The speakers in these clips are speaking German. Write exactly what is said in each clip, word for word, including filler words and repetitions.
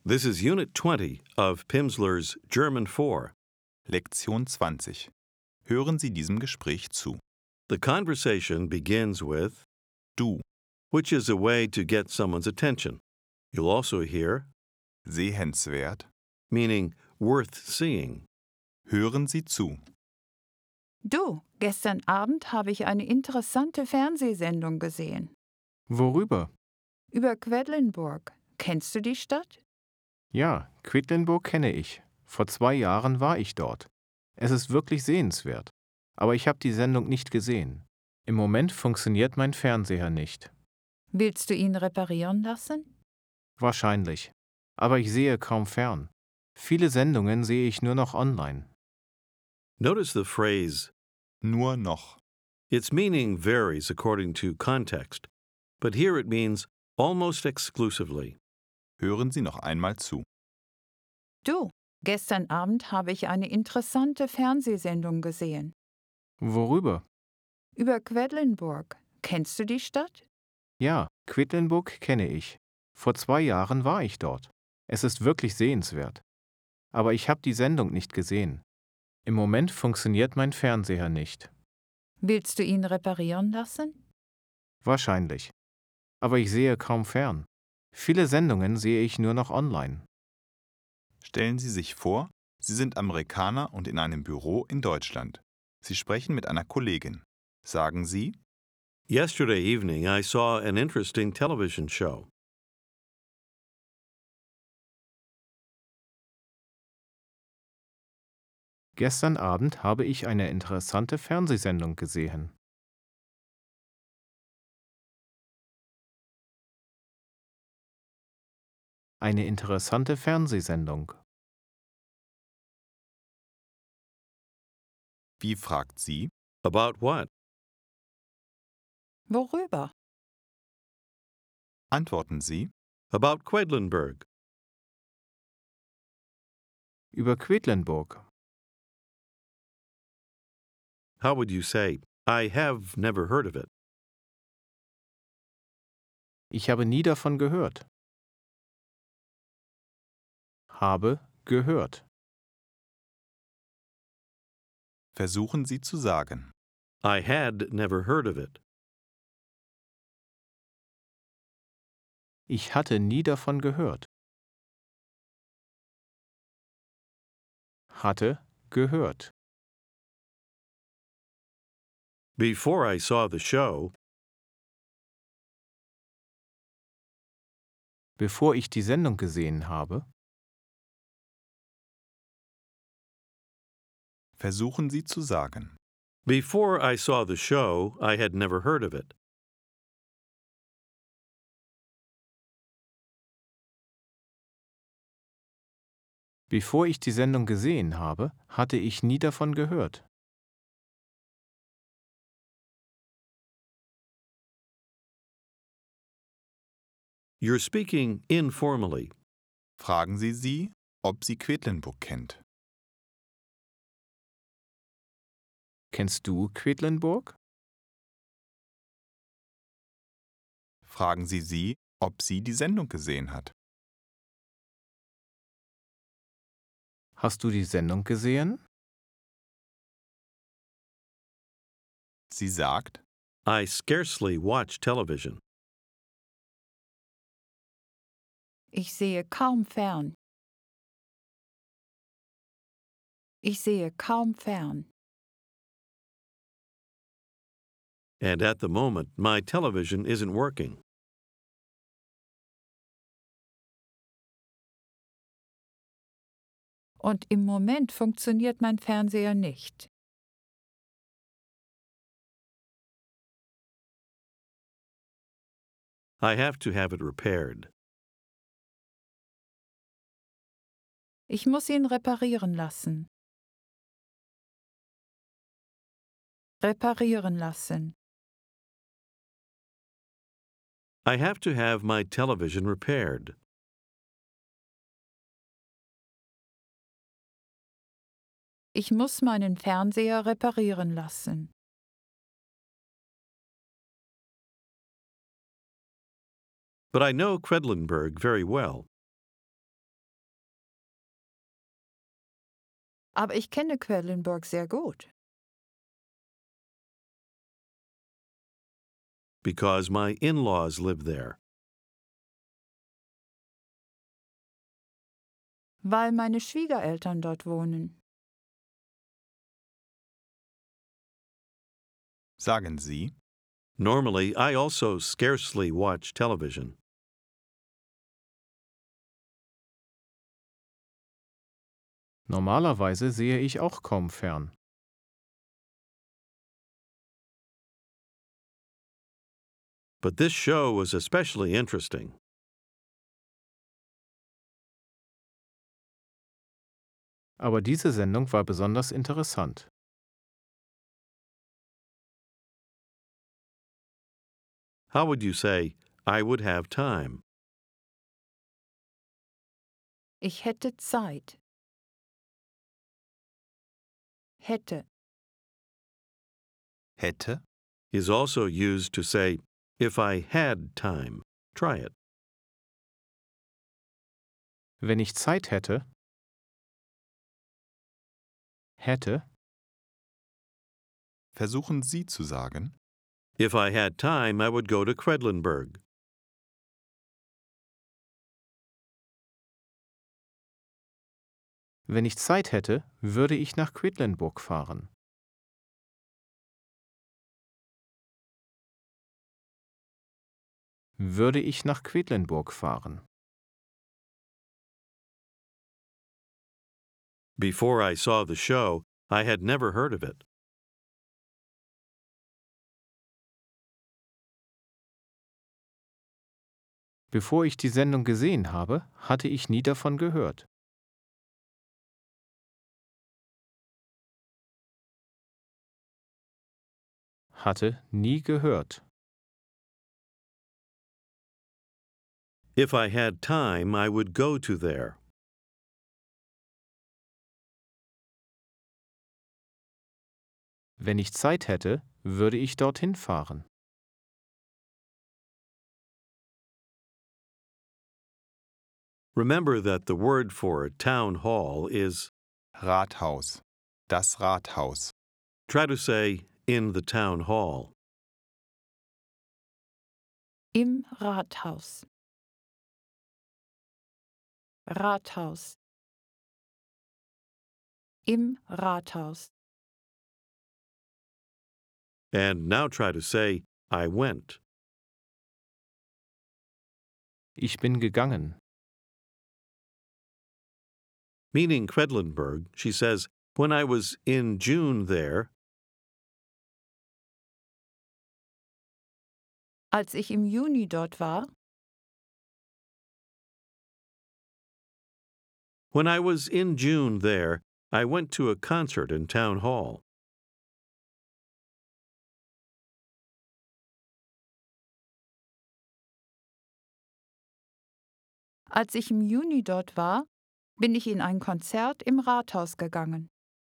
This is Unit twenty of Pimsleur's German four. Lektion zwanzig. Hören Sie diesem Gespräch zu. The conversation begins with Du, which is a way to get someone's attention. You'll also hear sehenswert. meaning worth seeing. Hören Sie zu. Du, gestern Abend habe ich eine interessante Fernsehsendung gesehen. Worüber? Über Quedlinburg. Kennst du die Stadt? Ja, Quedlinburg kenne ich. Vor zwei Jahren war ich dort. Es ist wirklich sehenswert. Aber ich habe die Sendung nicht gesehen. Im Moment funktioniert mein Fernseher nicht. Willst du ihn reparieren lassen? Wahrscheinlich. Aber ich sehe kaum fern. Viele Sendungen sehe ich nur noch online. Notice the phrase, Nur noch. its meaning varies according to context, but here it means almost exclusively. Hören Sie noch einmal zu. Du, gestern Abend habe ich eine interessante Fernsehsendung gesehen. Worüber? Über Quedlinburg. Kennst du die Stadt? Ja, Quedlinburg kenne ich. Vor zwei Jahren war ich dort. Es ist wirklich sehenswert. Aber ich habe die Sendung nicht gesehen. Im Moment funktioniert mein Fernseher nicht. Willst du ihn reparieren lassen? Wahrscheinlich. Aber ich sehe kaum fern. Viele Sendungen sehe ich nur noch online. Stellen Sie sich vor, Sie sind Amerikaner und in einem Büro in Deutschland. Sie sprechen mit einer Kollegin. Sagen Sie, Yesterday evening, I saw an interesting television show. Gestern Abend habe ich eine interessante Fernsehsendung gesehen. Eine interessante Fernsehsendung. wie fragt sie? About what? Worüber? Antworten Sie, About Quedlinburg. Über Quedlinburg. How would you say, I have never heard of it? Ich habe nie davon gehört. Habe gehört. versuchen Sie zu sagen. I had never heard of it. Ich hatte nie davon gehört. Hatte gehört. Before I saw the show, Bevor ich die Sendung gesehen habe, Versuchen Sie zu sagen. before I saw the show, I had never heard of it. bevor ich die Sendung gesehen habe, hatte ich nie davon gehört. You're speaking informally. Fragen Sie sie, ob sie Quedlinburg kennt. Kennst du Quedlinburg? Fragen Sie sie, ob sie die Sendung gesehen hat. Hast du die Sendung gesehen? Sie sagt, I scarcely watch television. Ich sehe kaum fern. Ich sehe kaum fern. And at the moment, my television isn't working. Und im Moment funktioniert mein Fernseher nicht. I have to have it repaired. Ich muss ihn reparieren lassen. Reparieren lassen. I have to have my television repaired. Ich muss meinen Fernseher reparieren lassen. But I know Quedlinburg very well. Aber ich kenne Quedlinburg sehr gut. Because my in-laws live there. Weil meine Schwiegereltern dort wohnen. Sagen Sie, Normally, I also scarcely watch television. Normalerweise sehe ich auch kaum fern. But this show was especially interesting. Aber diese Sendung war besonders interessant. How would you say, I would have time? Ich hätte Zeit. Hätte. hätte, Is also used to say, if I had time. Try it. Wenn ich Zeit hätte, hätte, versuchen Sie zu sagen, If I had time, I would go to Quedlinburg. wenn ich Zeit hätte, würde ich nach Quedlinburg fahren. Würde ich nach Quedlinburg fahren. Before I saw the show, I had never heard of it. Bevor ich die Sendung gesehen habe, hatte ich nie davon gehört. Hatte nie gehört. If I had time, I would go to there. Wenn ich Zeit hätte, würde ich dorthin fahren. Remember that the word for town hall is, Rathaus, das Rathaus. try to say, in the town hall. Im Rathaus. Rathaus. Im Rathaus. And now try to say, I went. Ich bin gegangen. Meaning Quedlinburg, she says, when I was in June there, Als ich im Juni dort war, when I was in June there, I went to a concert in town hall. als ich im Juni dort war, bin ich in ein Konzert im Rathaus gegangen.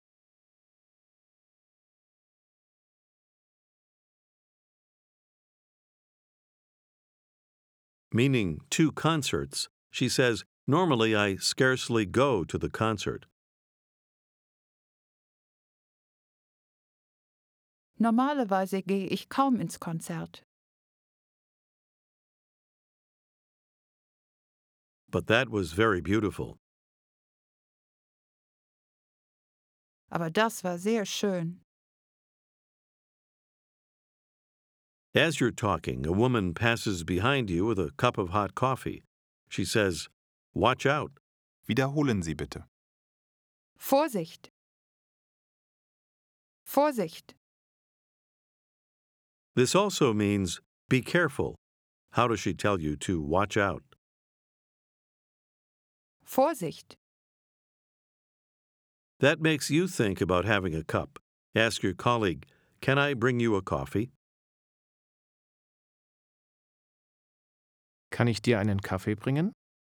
Meaning two concerts, she says, normally I scarcely go to the concert. Normalerweise gehe ich kaum ins Konzert. But that was very beautiful. Aber das war sehr schön. As you're talking, a woman passes behind you with a cup of hot coffee. She says, watch out. Wiederholen Sie bitte. Vorsicht! Vorsicht! This also means be careful. How does she tell you to watch out? Vorsicht! That makes you think about having a cup. Ask your colleague, can I bring you a coffee? Kann ich dir einen Kaffee bringen?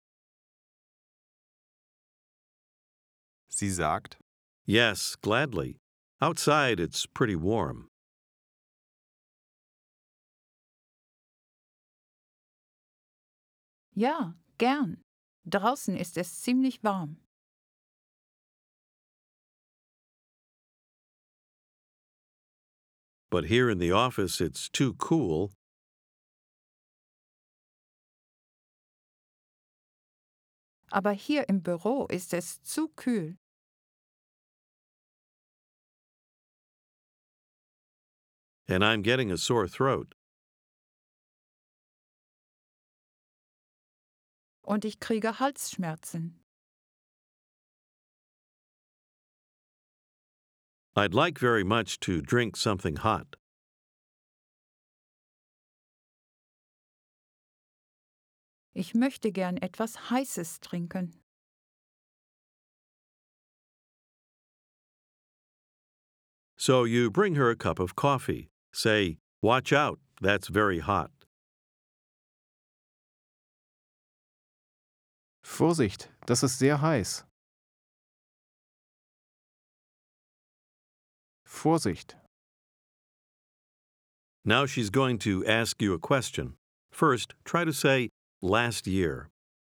Sie sagt, Yes, gladly. Outside it's pretty warm. Ja, gern. Draußen ist es ziemlich warm. but here in the office it's too cool. Aber hier im Büro ist es zu kühl. And I'm getting a sore throat. Und ich kriege Halsschmerzen. I'd like very much to drink something hot. Ich möchte gern etwas Heißes trinken. So you bring her a cup of coffee. Say, "Watch out, that's very hot." Vorsicht, das ist sehr heiß. Vorsicht. Now she's going to ask you a question. First, try to say, "Last year."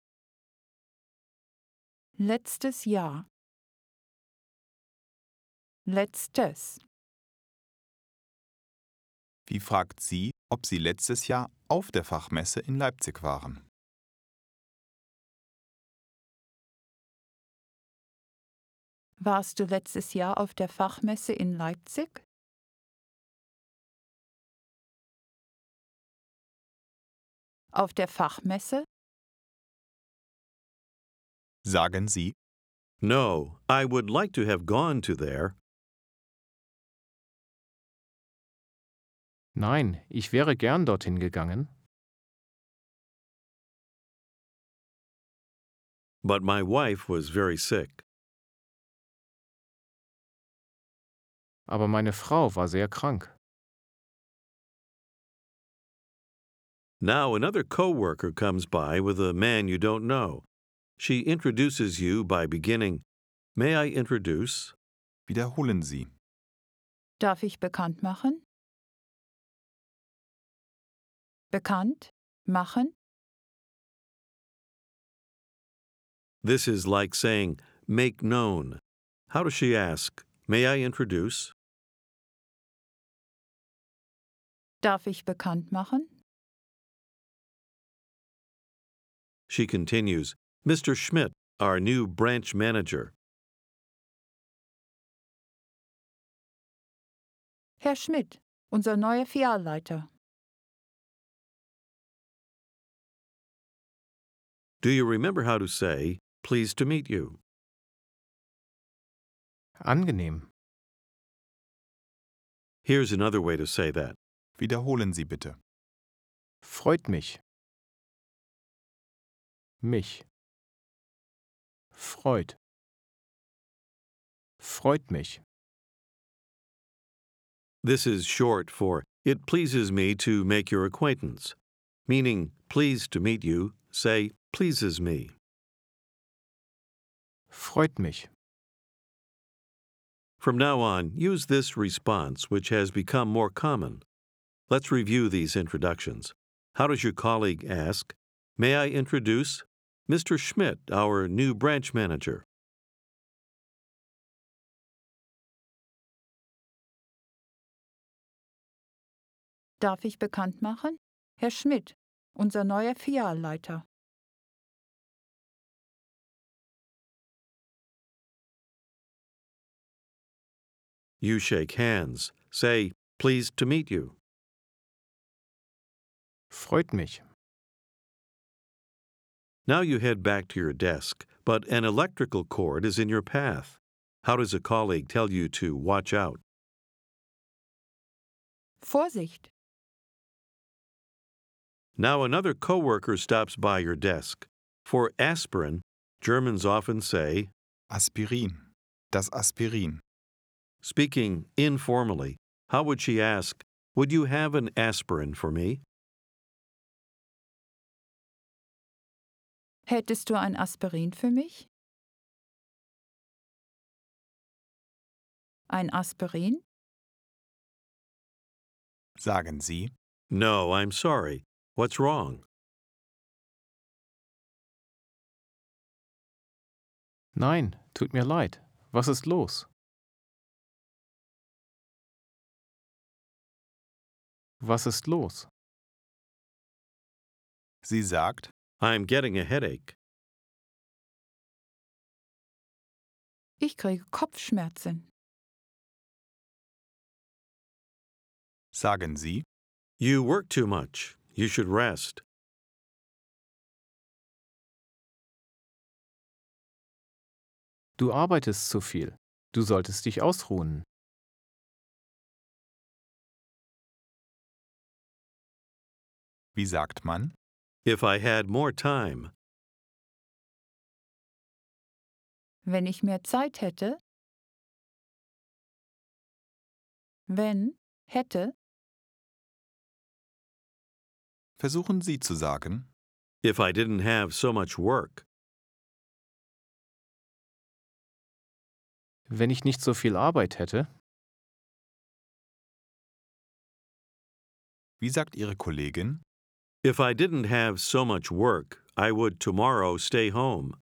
Letztes Jahr. Letztes. Wie fragt sie, ob Sie letztes Jahr auf der Fachmesse in Leipzig waren? Warst du letztes Jahr auf der Fachmesse in Leipzig? Auf der Fachmesse? Sagen Sie, No, I would like to have gone to there. Nein, ich wäre gern dorthin gegangen, But my wife was very sick. aber meine Frau war sehr krank. Now another coworker comes by with a man you don't know. She introduces you by beginning, "May I introduce?" wiederholen Sie. Darf ich bekannt machen? Bekannt? Machen? This is like saying, "Make known." How does she ask, "May I introduce?" Darf ich bekannt machen? She continues, "Mister Schmidt, our new branch manager." Herr Schmidt, unser neuer Filialleiter. Do you remember how to say, "Pleased to meet you"? Angenehm. Here's another way to say that. Wiederholen Sie bitte. Freut mich. Mich. Freut. Freut mich. This is short for, "It pleases me to make your acquaintance." Meaning, "Pleased to meet you," say, "Pleases me." Freut mich. From now on, use this response, which has become more common. Let's review these introductions. How does your colleague ask, "May I introduce Mister Schmidt, our new branch manager"? Darf ich bekannt machen? Herr Schmidt, unser neuer Filialleiter. You shake hands. Say, "Pleased to meet you." Freut mich. Now you head back to your desk, but an electrical cord is in your path. How does a colleague tell you to watch out? Vorsicht! Now another coworker stops by your desk. For aspirin, Germans often say, Aspirin. Das Aspirin. speaking informally, how would she ask, "Would you have an aspirin for me?" Hättest du ein Aspirin für mich? Ein Aspirin? Sagen Sie, No, I'm sorry. What's wrong? Nein, tut mir leid. Was ist los? Was ist los? Sie sagt, I'm getting a headache. Ich kriege Kopfschmerzen. sagen Sie, You work too much. You should rest. Du arbeitest zu viel. Du solltest dich ausruhen. wie sagt man? If I had more time. Wenn ich mehr Zeit hätte. Wenn, hätte. Versuchen Sie zu sagen, If I didn't have so much work. Wenn ich nicht so viel Arbeit hätte. wie sagt Ihre Kollegin? If I didn't have so much work, I would tomorrow stay home.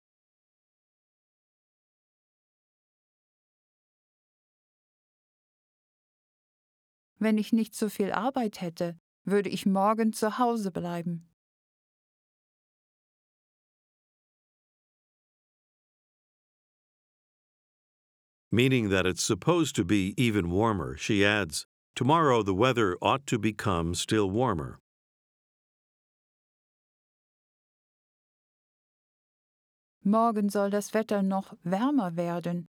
Wenn ich nicht so viel Arbeit hätte, würde ich morgen zu Hause bleiben. Meaning that it's supposed to be even warmer, she adds, Tomorrow the weather ought to become still warmer. Morgen soll das Wetter noch wärmer werden.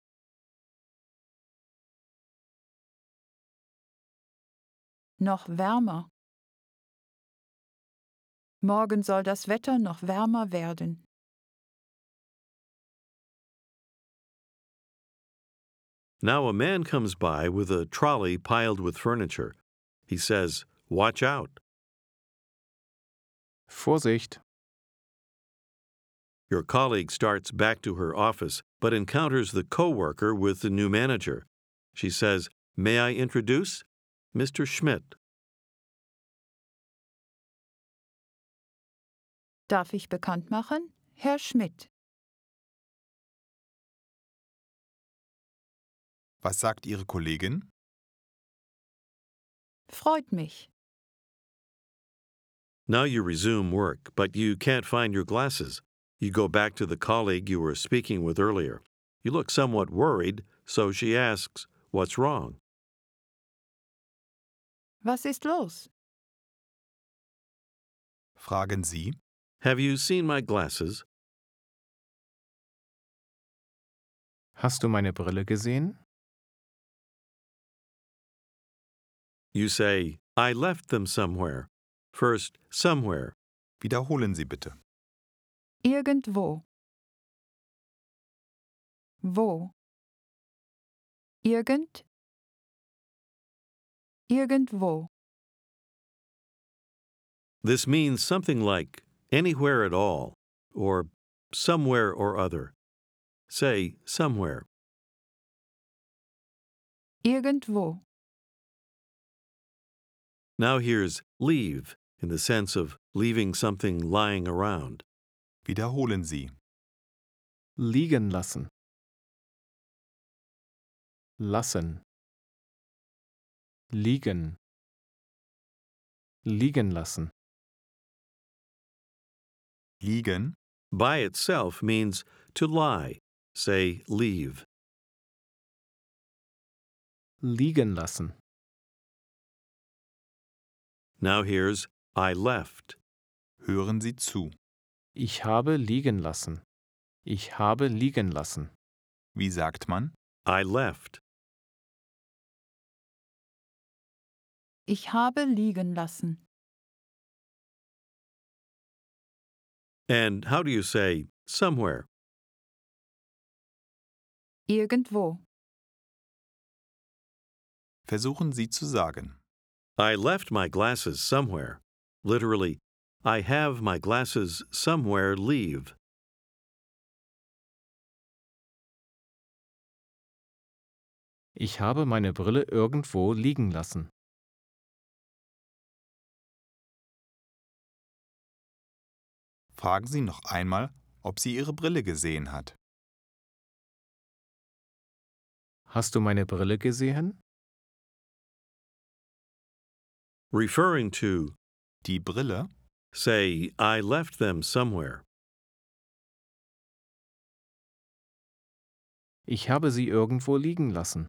Noch wärmer. Morgen soll das Wetter noch wärmer werden. Now a man comes by with a trolley piled with furniture. He says, Watch out. Vorsicht! Your colleague starts back to her office, but encounters the co-worker with the new manager. She says, May I introduce? Mister Schmidt. Darf ich bekannt machen? Herr Schmidt. Was sagt Ihre Kollegin? Freut mich. Now you resume work, but you can't find your glasses. You go back to the colleague you were speaking with earlier. You look somewhat worried, so she asks, What's wrong? Was ist los? Fragen Sie, Have you seen my glasses? Hast du meine Brille gesehen? You say, I left them somewhere. First, somewhere. wiederholen Sie bitte. Irgendwo. Wo? Irgend? Irgendwo. This means something like anywhere at all, or somewhere or other. Say, somewhere. Irgendwo. Now here's leave, in the sense of leaving something lying around. Wiederholen Sie. Liegen lassen. Lassen. Liegen. Liegen lassen. Liegen, By itself means to lie. Say, leave. Liegen lassen. Now here's I left. hören Sie zu. Ich habe liegen lassen. Ich habe liegen lassen. Wie sagt man? I left. Ich habe liegen lassen. And how do you say somewhere? Irgendwo. Versuchen Sie zu sagen. I left my glasses somewhere. Literally, I have my glasses somewhere leave. Ich habe meine Brille irgendwo liegen lassen. Fragen Sie noch einmal, ob sie Ihre Brille gesehen hat. Hast du meine Brille gesehen? Referring to, die Brille, say, I left them somewhere. Ich habe sie irgendwo liegen lassen.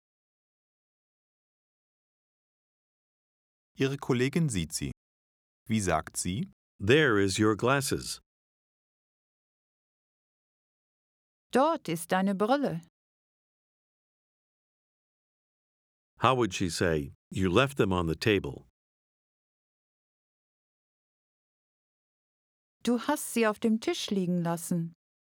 Ihre Kollegin sieht sie. Wie sagt sie? There is your glasses. Dort ist deine Brille. How would she say, you left them on the table? Du hast sie auf dem Tisch liegen lassen.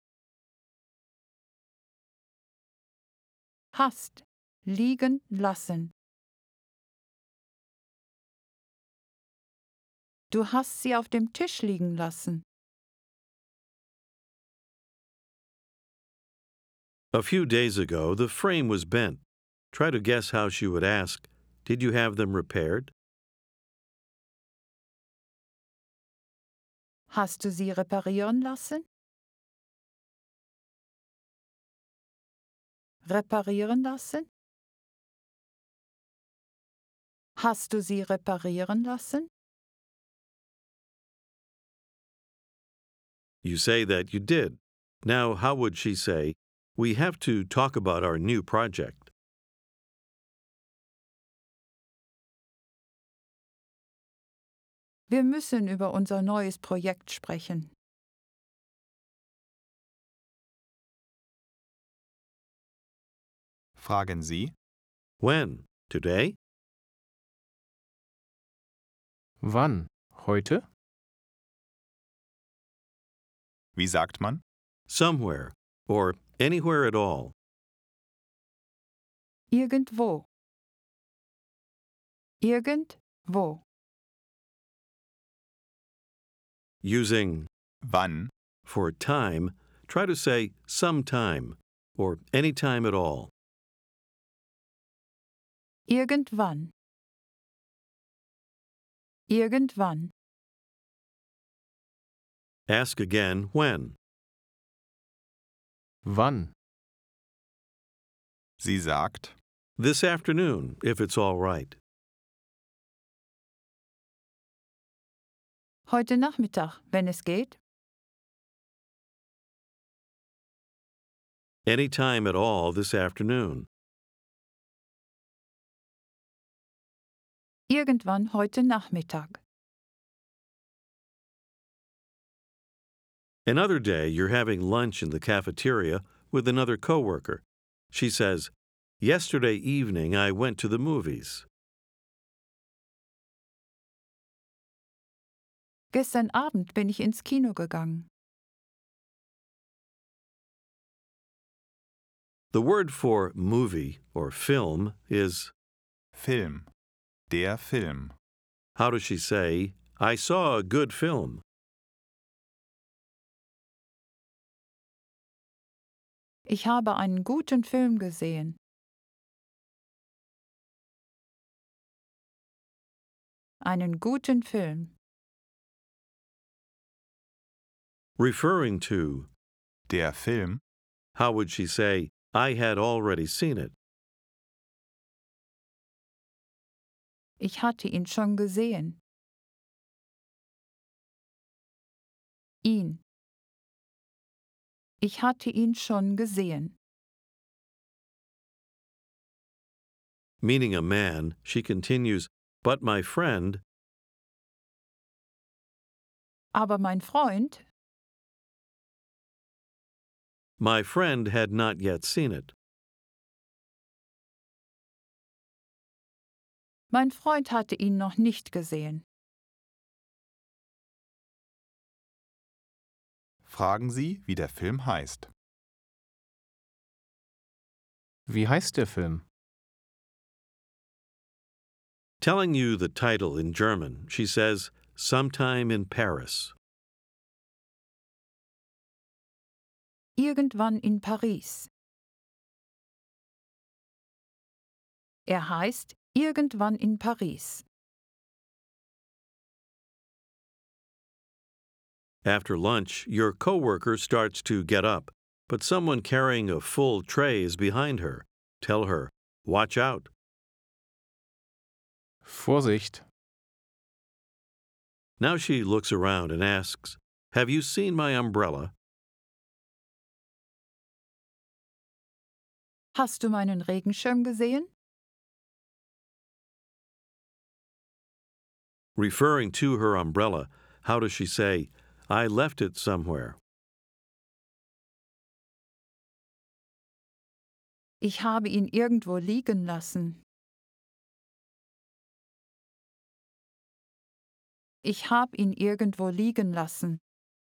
Hast liegen lassen. Du hast sie auf dem Tisch liegen lassen. A few days ago, the frame was bent. Try to guess how she would ask, did you have them repaired? Hast du sie reparieren lassen? Reparieren lassen? Hast du sie reparieren lassen? You say that you did. Now, how would she say, we have to talk about our new project? Wir müssen über unser neues Projekt sprechen. Fragen Sie, When? Today? Wann? Heute? wie sagt man? Somewhere, or anywhere at all. Irgendwo. Irgendwo. Using Wann? for time, try to say sometime, or any time at all. Irgendwann. Irgendwann. Ask again when. Wann? Sie sagt, This afternoon, if it's all right. Heute Nachmittag, wenn es geht. Any time at all this afternoon. Irgendwann heute Nachmittag. Another day, you're having lunch in the cafeteria with another coworker. She says, Yesterday evening I went to the movies. Gestern Abend bin ich ins Kino gegangen. The word for movie or film is, Film. Der Film. how does she say, I saw a good film? Ich habe einen guten Film gesehen. Einen guten Film. Referring to, Der Film. how would she say, I had already seen it? Ich hatte ihn schon gesehen. Ihn. Ich hatte ihn schon gesehen. Meaning a man, she continues, but my friend, Aber mein Freund, my friend had not yet seen it. mein Freund hatte ihn noch nicht gesehen. Fragen Sie, wie der Film heißt. Wie heißt der Film? Telling you the title in German, she says, Sometime in Paris. Irgendwann in Paris. Er heißt Irgendwann in Paris. After lunch, your coworker starts to get up, but someone carrying a full tray is behind her. Tell her, watch out. Vorsicht! Now she looks around and asks, "Have you seen my umbrella?" Hast du meinen Regenschirm gesehen? Referring to her umbrella, how does she say, "I left it somewhere"? Ich habe ihn irgendwo liegen lassen. Ich habe ihn irgendwo liegen lassen.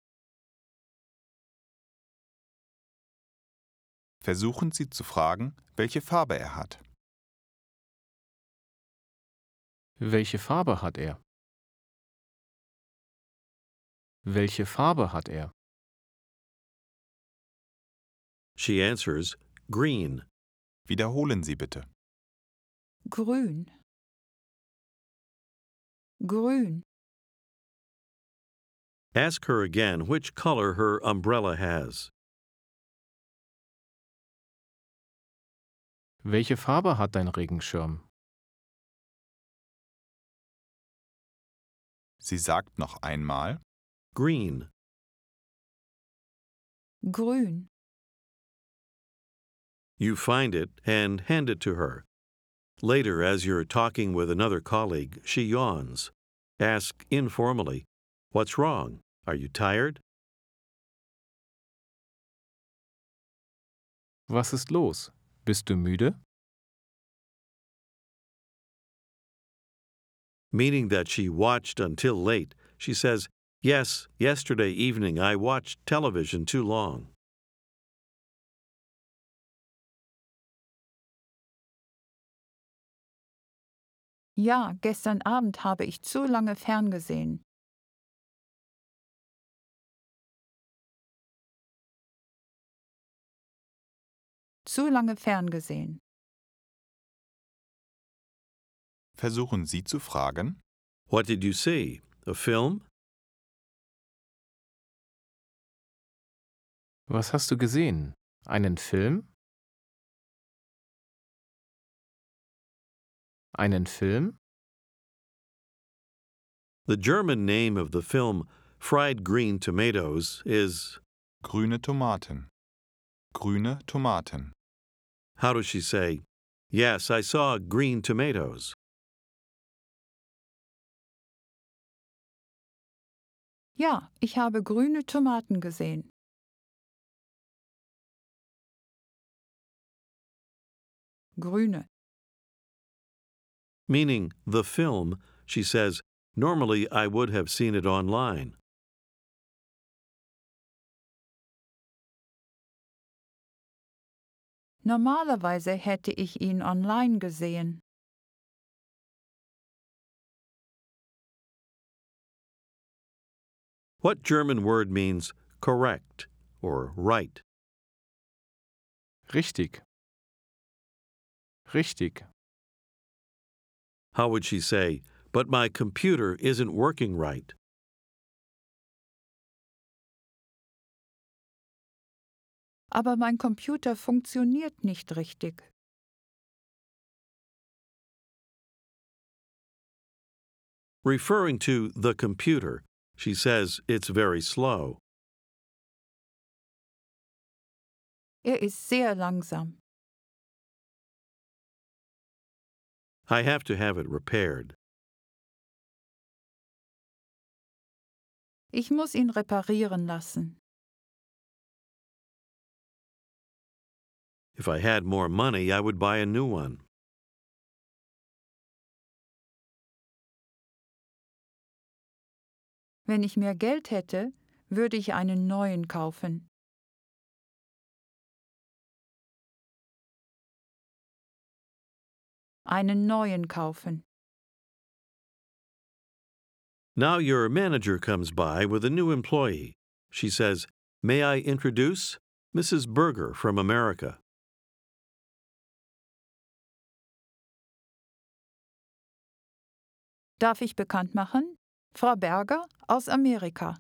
Versuchen Sie zu fragen, welche Farbe er hat. Welche Farbe hat er? Welche Farbe hat er? She answers, "Green." Wiederholen Sie bitte. Grün. Grün. Ask her again which color her umbrella has. Welche Farbe hat dein Regenschirm? Sie sagt noch einmal, Green. Grün. You find it and hand it to her. Later, as you're talking with another colleague, she yawns. Ask informally, "What's wrong? Are you tired?" Was ist los? Bist du müde? Meaning that she watched until late, she says, "Yes, yesterday evening I watched television too long." Ja, gestern Abend habe ich zu lange ferngesehen. Zu lange ferngesehen. versuchen Sie zu fragen, What did you see? A film? Was hast du gesehen? Einen Film? Einen Film? The German name of the film Fried Green Tomatoes is, grüne Tomaten. Grüne Tomaten. how does she say, "Yes, I saw green tomatoes"? Ja, ich habe grüne Tomaten gesehen. Grüne. Meaning the film, she says, "Normally I would have seen it online." Normalerweise hätte ich ihn online gesehen. What German word means correct or right? Richtig. Richtig. How would she say, "But my computer isn't working right"? Aber mein Computer funktioniert nicht richtig. Referring to the computer, she says it's very slow. Er ist sehr langsam. I have to have it repaired. Ich muss ihn reparieren lassen. If I had more money, I would buy a new one. Wenn ich mehr Geld hätte, würde ich einen neuen kaufen. Einen neuen kaufen. Now your manager comes by with a new employee. She says, "May I introduce Missus Berger from America?" Darf ich bekannt machen? Frau Berger aus Amerika.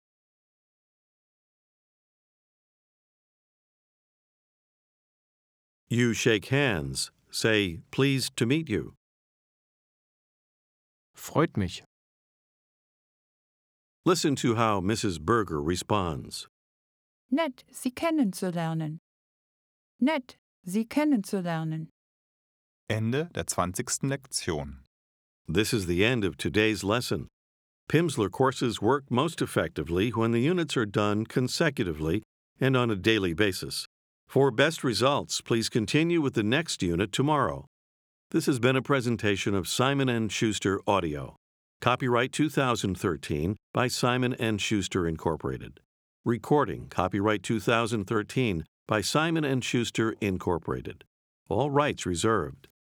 You shake hands. Say, "Pleased to meet you." Freut mich. Listen to how Missus Berger responds. Nett, Sie kennenzulernen. Nett, Sie kennenzulernen. Ende der zwanzigsten Lektion. This is the end of today's lesson. Pimsleur courses work most effectively when the units are done consecutively and on a daily basis. For best results, please continue with the next unit tomorrow. This has been a presentation of Simon and Schuster Audio. Copyright two thousand thirteen by Simon and Schuster Incorporated. Recording copyright two thousand thirteen by Simon and Schuster Incorporated. All rights reserved.